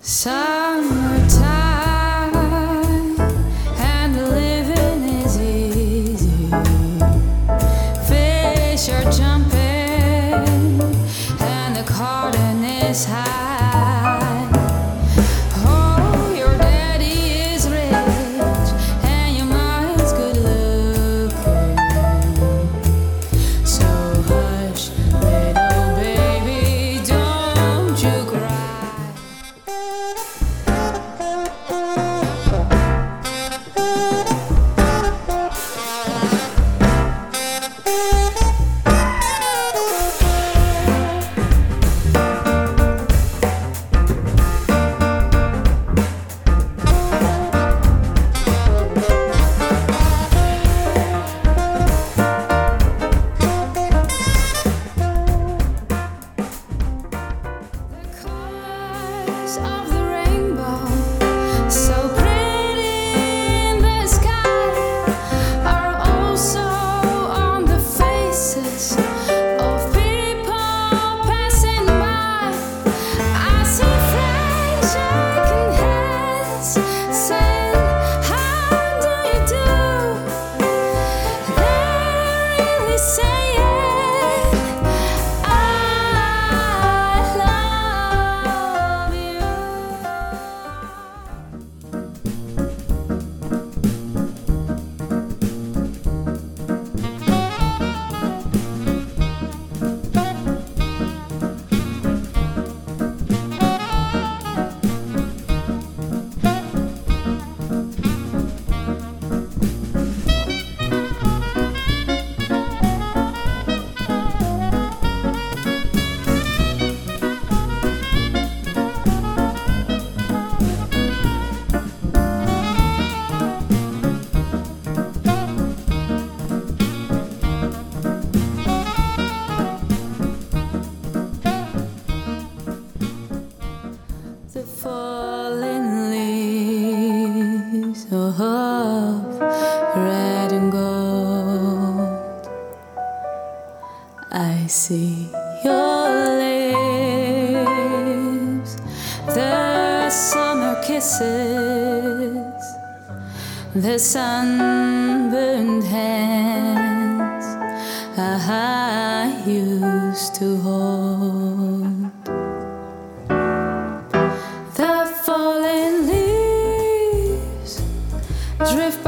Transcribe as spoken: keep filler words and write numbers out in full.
Summertime and the living is easy. Fish are jumping and the cotton is high. Oh, your daddy is rich and your mom's good looking. So hush, little baby, don't you cry. Of the rainbow, so pretty in the sky, are also on the faces of people passing by. I see friends shaking hands, saying, "How do you do?" They're really saying, "I love you." The fallen leaves of red and gold. I see your lips, the summer kisses, the sunburned hands I used to hold. The fallen leaves drift